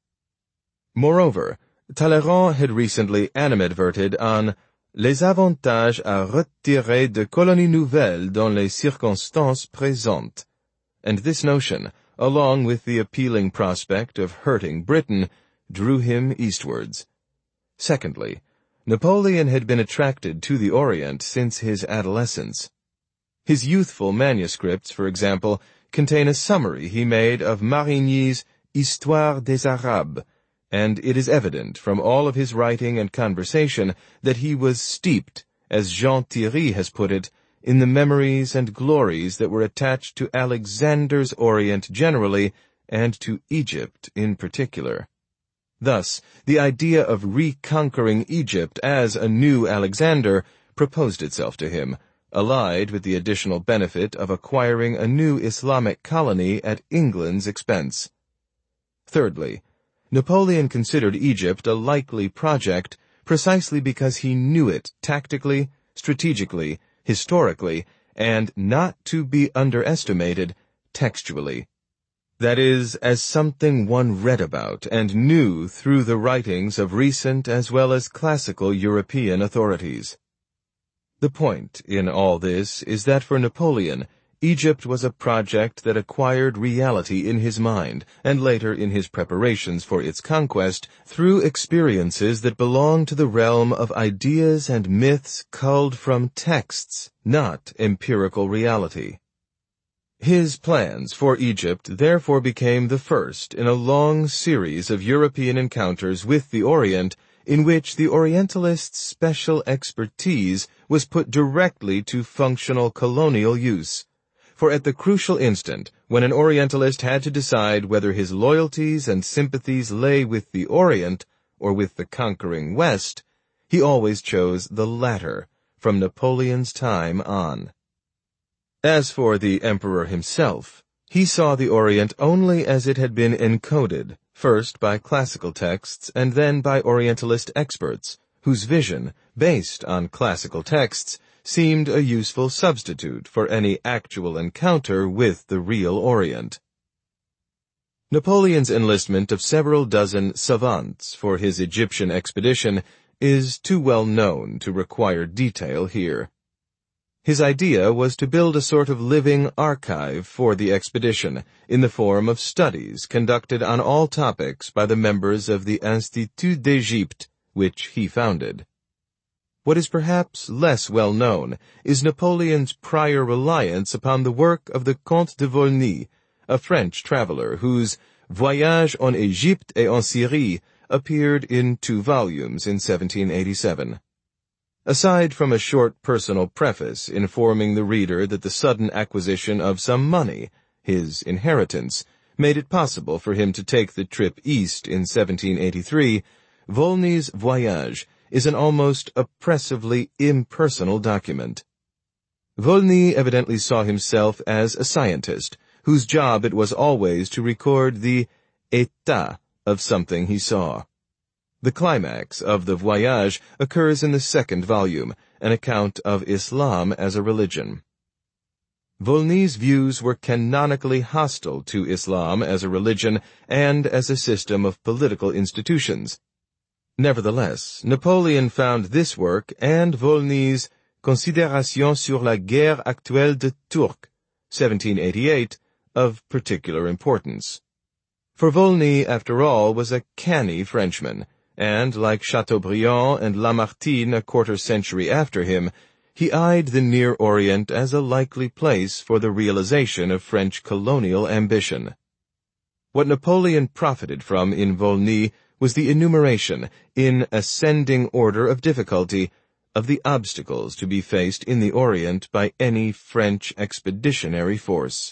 Moreover, Talleyrand had recently animadverted on les avantages à retirer de colonies nouvelles dans les circonstances présentes, and this notion, along with the appealing prospect of hurting Britain, drew him eastwards. Secondly, Napoleon had been attracted to the Orient since his adolescence. His youthful manuscripts, for example, contain a summary he made of Marigny's Histoire des Arabes, and it is evident from all of his writing and conversation that he was steeped, as Jean Thierry has put it, in the memories and glories that were attached to Alexander's Orient generally and to Egypt in particular. Thus, the idea of reconquering Egypt as a new Alexander proposed itself to him, allied with the additional benefit of acquiring a new Islamic colony at England's expense. Thirdly, Napoleon considered Egypt a likely project precisely because he knew it tactically, strategically, historically, and, not to be underestimated, textually. That is, as something one read about and knew through the writings of recent as well as classical European authorities. The point in all this is that for Napoleon, Egypt was a project that acquired reality in his mind, and later in his preparations for its conquest, through experiences that belong to the realm of ideas and myths culled from texts, not empirical reality. His plans for Egypt therefore became the first in a long series of European encounters with the Orient in which the Orientalists' special expertise was put directly to functional colonial use. For at the crucial instant, when an Orientalist had to decide whether his loyalties and sympathies lay with the Orient or with the conquering West, he always chose the latter, from Napoleon's time on. As for the emperor himself, he saw the Orient only as it had been encoded, first by classical texts and then by Orientalist experts, whose vision, based on classical texts, seemed a useful substitute for any actual encounter with the real Orient. Napoleon's enlistment of several dozen savants for his Egyptian expedition is too well known to require detail here. His idea was to build a sort of living archive for the expedition, in the form of studies conducted on all topics by the members of the Institut d'Égypte, which he founded. What is perhaps less well known is Napoleon's prior reliance upon the work of the Comte de Volney, a French traveler whose Voyage en Égypte et en Syrie appeared in two volumes in seventeen eighty-seven. Aside from a short personal preface informing the reader that the sudden acquisition of some money, his inheritance, made it possible for him to take the trip east in seventeen eighty-three, Volney's Voyage is an almost oppressively impersonal document. Volney evidently saw himself as a scientist, whose job it was always to record the état of something he saw. The climax of the Voyage occurs in the second volume, an account of Islam as a religion. Volney's views were canonically hostile to Islam as a religion and as a system of political institutions. Nevertheless, Napoleon found this work and Volney's Considérations sur la guerre actuelle de Turc, seventeen eighty-eight, of particular importance. For Volney, after all, was a canny Frenchman, and, like Chateaubriand and Lamartine a quarter century after him, he eyed the Near Orient as a likely place for the realization of French colonial ambition. What Napoleon profited from in Volney was the enumeration, in ascending order of difficulty, of the obstacles to be faced in the Orient by any French expeditionary force.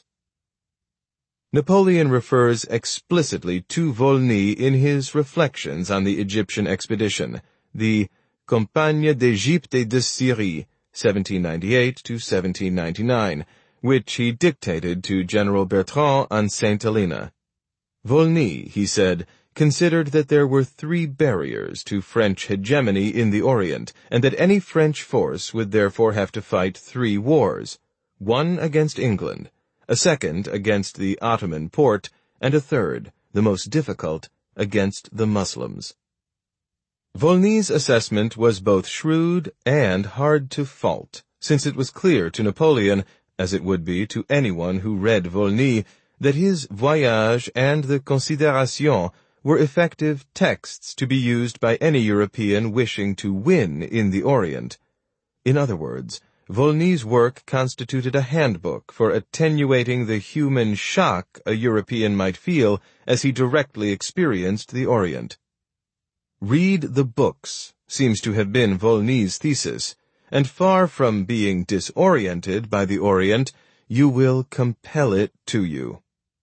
Napoleon refers explicitly to Volney in his reflections on the Egyptian expedition, the Campagne d'Égypte et de Syrie, seventeen ninety-eight to seventeen ninety-nine, which he dictated to General Bertrand on Saint Helena. Volney, he said, considered that there were three barriers to French hegemony in the Orient, and that any French force would therefore have to fight three wars, one against England, a second against the Ottoman Porte, and a third, the most difficult, against the Muslims. Volney's assessment was both shrewd and hard to fault, since it was clear to Napoleon, as it would be to anyone who read Volney, that his Voyage and the Considérations were effective texts to be used by any European wishing to win in the Orient. In other words, Volney's work constituted a handbook for attenuating the human shock a European might feel as he directly experienced the Orient. Read the books seems to have been Volney's thesis, and far from being disoriented by the Orient, you will compel it to you.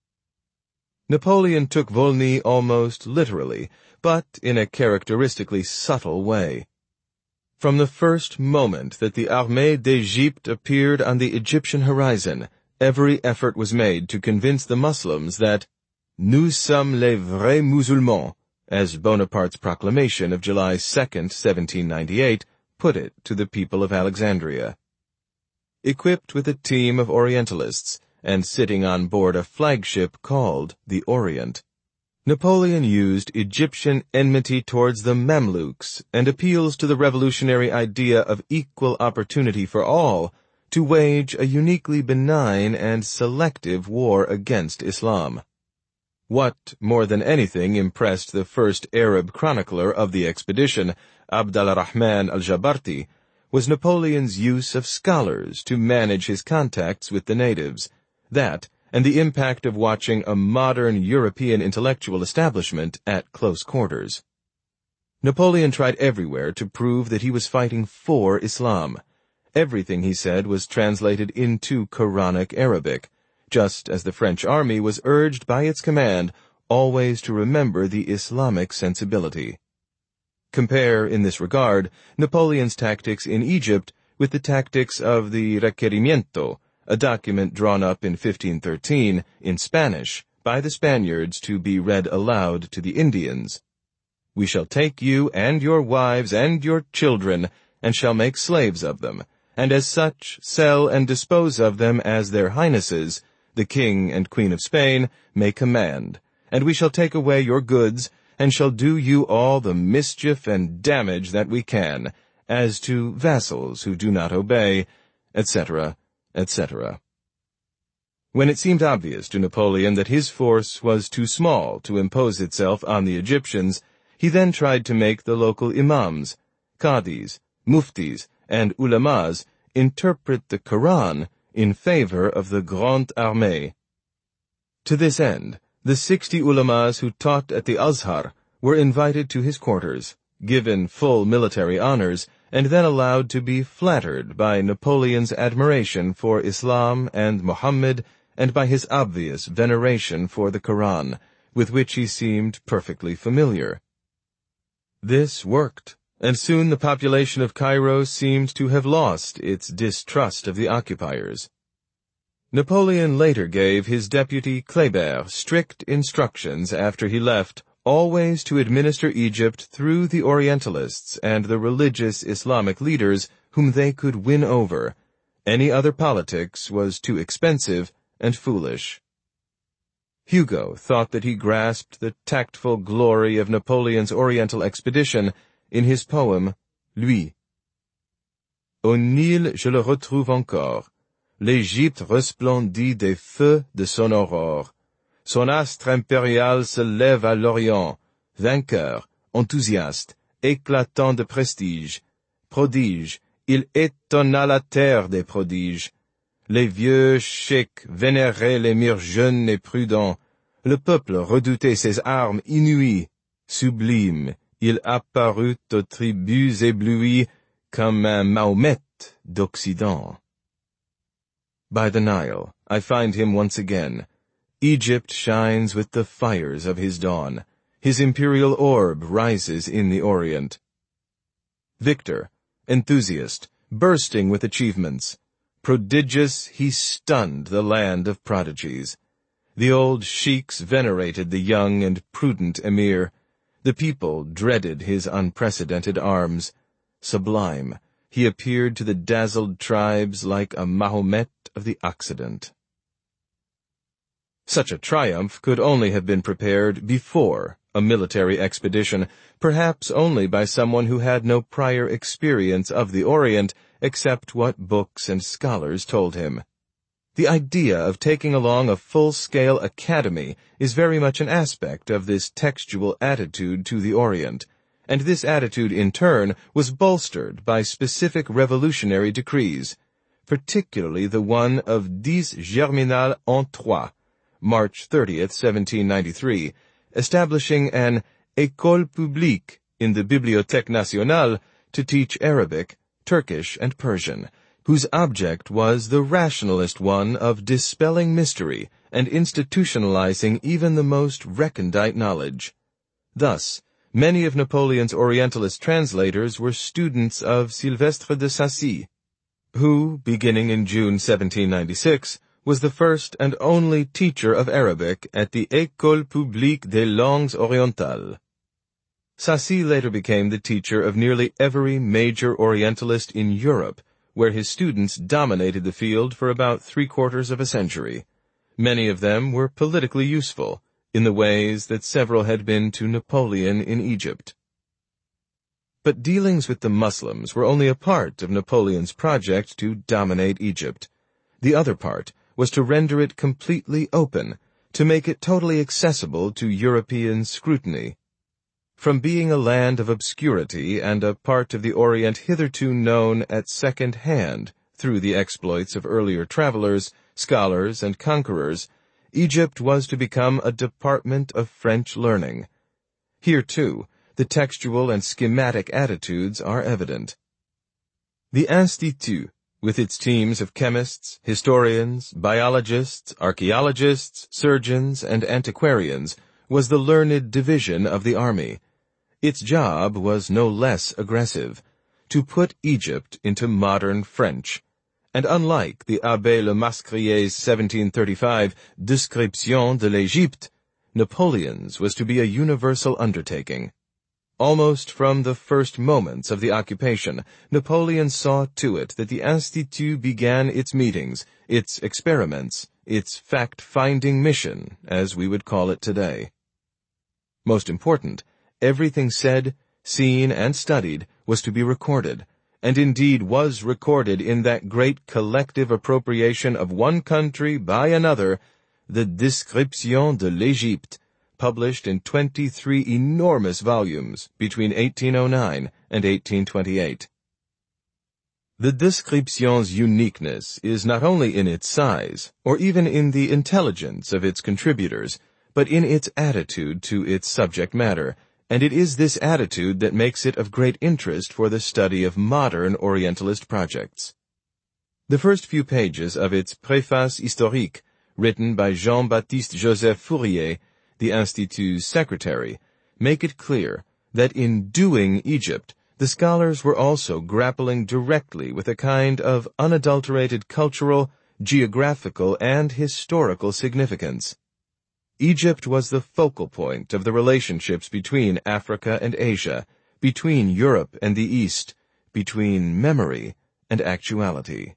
Napoleon took Volney almost literally, but in a characteristically subtle way. From the first moment that the Armée d'Égypte appeared on the Egyptian horizon, every effort was made to convince the Muslims that "Nous sommes les vrais musulmans," as Bonaparte's proclamation of July second, seventeen ninety-eight, put it to the people of Alexandria. Equipped with a team of Orientalists, and sitting on board a flagship called the Orient, Napoleon used Egyptian enmity towards the Mamluks and appeals to the revolutionary idea of equal opportunity for all to wage a uniquely benign and selective war against Islam. What, more than anything, impressed the first Arab chronicler of the expedition, Abd al-Rahman al-Jabarti, was Napoleon's use of scholars to manage his contacts with the natives, That, and the impact of watching a modern European intellectual establishment at close quarters. Napoleon tried everywhere to prove that he was fighting for Islam. Everything he said was translated into Quranic Arabic, just as the French army was urged by its command always to remember the Islamic sensibility. Compare, in this regard, Napoleon's tactics in Egypt with the tactics of the Requerimiento, a document drawn up in fifteen thirteen in Spanish by the Spaniards to be read aloud to the Indians. We shall take you and your wives and your children, and shall make slaves of them, and as such sell and dispose of them as their highnesses, the King and Queen of Spain, may command, and we shall take away your goods, and shall do you all the mischief and damage that we can, as to vassals who do not obey, et cetera, et cetera. When it seemed obvious to Napoleon that his force was too small to impose itself on the Egyptians, he then tried to make the local imams, qadis, muftis, and ulamas interpret the Quran in favor of the Grande Armée. To this end, the sixty ulamas who taught at the Azhar were invited to his quarters, given full military honors, and then allowed to be flattered by Napoleon's admiration for Islam and Muhammad, and by his obvious veneration for the Quran, with which he seemed perfectly familiar. This worked, and soon the population of Cairo seemed to have lost its distrust of the occupiers. Napoleon later gave his deputy Kléber strict instructions after he left, always to administer Egypt through the Orientalists and the religious Islamic leaders whom they could win over. Any other politics was too expensive and foolish. Hugo thought that he grasped the tactful glory of Napoleon's Oriental expedition in his poem, Lui. Au Nil je le retrouve encore. L'Égypte resplendit des feux de son aurore. Son astre impérial se lève à l'Orient, vainqueur, enthousiaste, éclatant de prestige. Prodige, il étonna la terre des prodiges. Les vieux cheiks vénéraient les murs jeunes et prudents. Le peuple redoutait ses armes inouïes. Sublime, il apparut aux tribus éblouies comme un Mahomet d'Occident. By the Nile, I find him once again. Egypt shines with the fires of his dawn. His imperial orb rises in the Orient. Victor, enthusiast, bursting with achievements. Prodigious, he stunned the land of prodigies. The old sheiks venerated the young and prudent emir. The people dreaded his unprecedented arms. Sublime, he appeared to the dazzled tribes like a Mahomet of the Occident. Such a triumph could only have been prepared before a military expedition, perhaps only by someone who had no prior experience of the Orient except what books and scholars told him. The idea of taking along a full-scale academy is very much an aspect of this textual attitude to the Orient, and this attitude in turn was bolstered by specific revolutionary decrees, particularly the one of Dix Germinal en Troyes, March thirtieth, seventeen ninety-three, establishing an école publique in the Bibliothèque Nationale to teach Arabic, Turkish, and Persian, whose object was the rationalist one of dispelling mystery and institutionalizing even the most recondite knowledge. Thus, many of Napoleon's Orientalist translators were students of Sylvestre de Sacy, who, beginning in June seventeen ninety-six, was the first and only teacher of Arabic at the École Publique des Langues Orientales. Sacy later became the teacher of nearly every major Orientalist in Europe, where his students dominated the field for about three-quarters of a century. Many of them were politically useful, in the ways that several had been to Napoleon in Egypt. But dealings with the Muslims were only a part of Napoleon's project to dominate Egypt. The other part was to render it completely open, to make it totally accessible to European scrutiny. From being a land of obscurity and a part of the Orient hitherto known at second hand through the exploits of earlier travelers, scholars, and conquerors, Egypt was to become a department of French learning. Here, too, the textual and schematic attitudes are evident. The Institut, with its teams of chemists, historians, biologists, archaeologists, surgeons, and antiquarians, was the learned division of the army. Its job was no less aggressive, to put Egypt into modern French, and unlike the Abbé Le Mascrier's seventeen thirty-five Description de l'Égypte, Napoleon's was to be a universal undertaking. Almost from the first moments of the occupation, Napoleon saw to it that the Institut began its meetings, its experiments, its fact-finding mission, as we would call it today. Most important, everything said, seen, and studied was to be recorded, and indeed was recorded in that great collective appropriation of one country by another, the Description de l'Égypte, published in twenty-three enormous volumes between eighteen oh nine and eighteen twenty-eight. The Description's uniqueness is not only in its size, or even in the intelligence of its contributors, but in its attitude to its subject matter, and it is this attitude that makes it of great interest for the study of modern Orientalist projects. The first few pages of its Préface historique, written by Jean-Baptiste Joseph Fourier, the Institut's secretary, make it clear that in doing Egypt, the scholars were also grappling directly with a kind of unadulterated cultural, geographical, and historical significance. Egypt was the focal point of the relationships between Africa and Asia, between Europe and the East, between memory and actuality.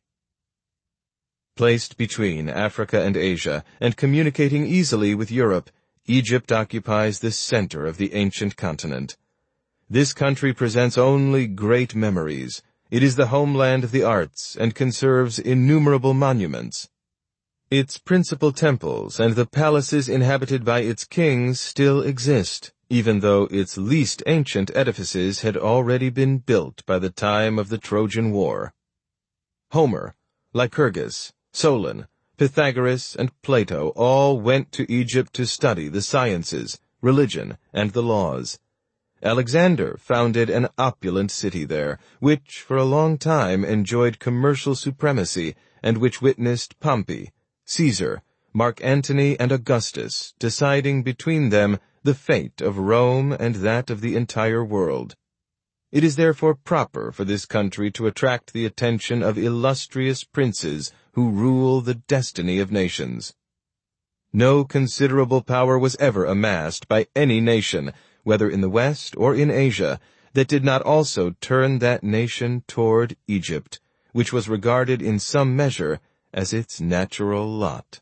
Placed between Africa and Asia, and communicating easily with Europe, Egypt occupies the center of the ancient continent. This country presents only great memories. It is the homeland of the arts and conserves innumerable monuments. Its principal temples and the palaces inhabited by its kings still exist, even though its least ancient edifices had already been built by the time of the Trojan War. Homer, Lycurgus, Solon, Pythagoras, and Plato all went to Egypt to study the sciences, religion, and the laws. Alexander founded an opulent city there, which for a long time enjoyed commercial supremacy, and which witnessed Pompey, Caesar, Mark Antony, and Augustus deciding between them the fate of Rome and that of the entire world. It is therefore proper for this country to attract the attention of illustrious princes who rule the destiny of nations. No considerable power was ever amassed by any nation, whether in the West or in Asia, that did not also turn that nation toward Egypt, which was regarded in some measure as its natural lot.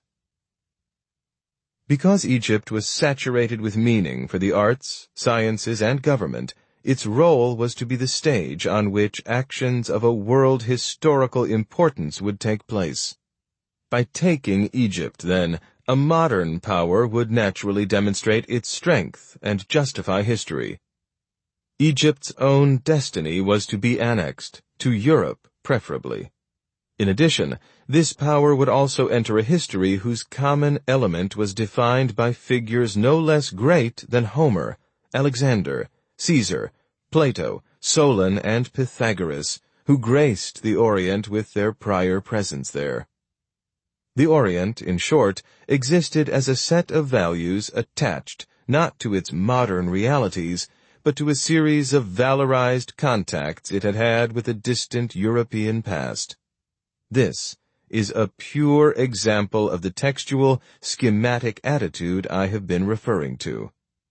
Because Egypt was saturated with meaning for the arts, sciences, and government, its role was to be the stage on which actions of a world historical importance would take place. By taking Egypt, then, a modern power would naturally demonstrate its strength and justify history. Egypt's own destiny was to be annexed, to Europe preferably. In addition, this power would also enter a history whose common element was defined by figures no less great than Homer, Alexander, Caesar, Plato, Solon, and Pythagoras, who graced the Orient with their prior presence there. The Orient, in short, existed as a set of values attached not to its modern realities, but to a series of valorized contacts it had had with a distant European past. This is a pure example of the textual, schematic attitude I have been referring to.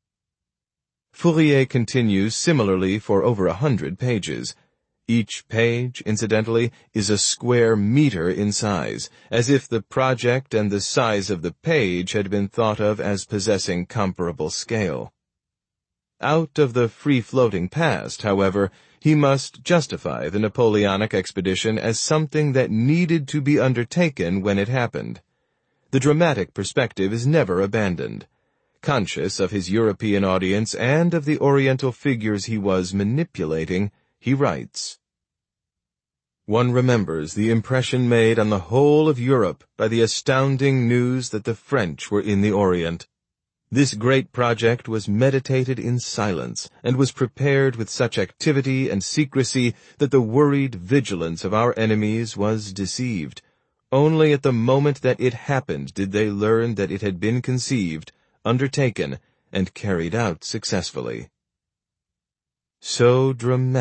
Fourier continues similarly for over a hundred pages. Each page, incidentally, is a square meter in size, as if the project and the size of the page had been thought of as possessing comparable scale. Out of the free-floating past, however, he must justify the Napoleonic expedition as something that needed to be undertaken when it happened. The dramatic perspective is never abandoned. Conscious of his European audience and of the Oriental figures he was manipulating, he writes, One remembers the impression made on the whole of Europe by the astounding news that the French were in the Orient. This great project was meditated in silence, and was prepared with such activity and secrecy that the worried vigilance of our enemies was deceived. Only at the moment that it happened did they learn that it had been conceived, undertaken, and carried out successfully. So dramatic